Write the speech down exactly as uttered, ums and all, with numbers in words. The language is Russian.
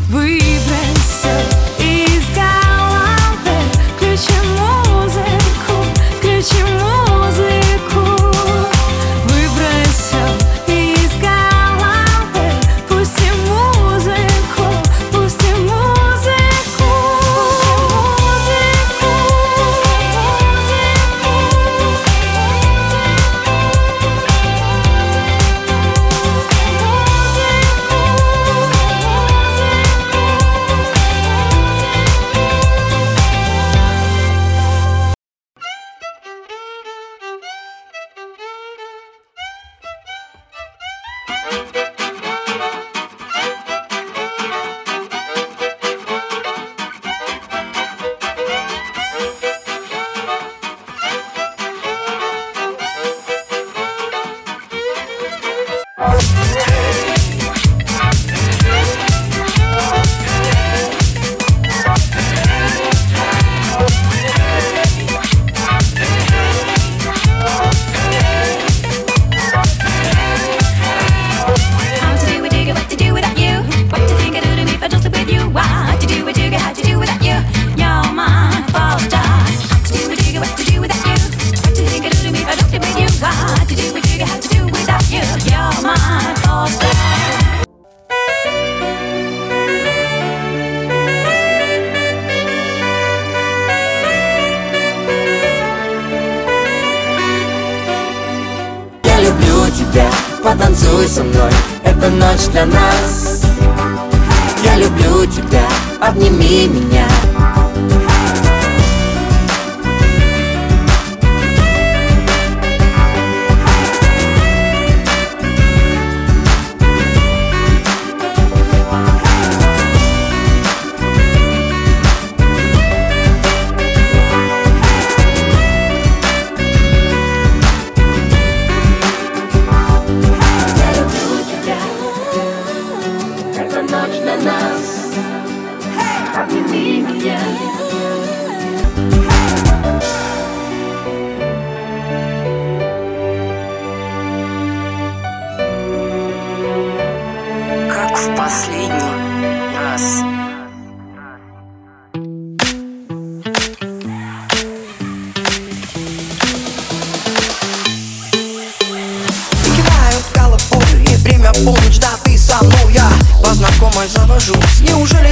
Выбросил из головы, включи музыку, включи музыку. Выбросил из головы, пусти музыку, пусти музыку. Я люблю тебя, потанцуй со мной, это ночь для нас. Я люблю тебя, обними меня. Ночь для нас, обними меня. Как в последний раз. Кидаю в Калифорнии, время полночь, да ты со мной. Я по знакомой завожусь. Неужели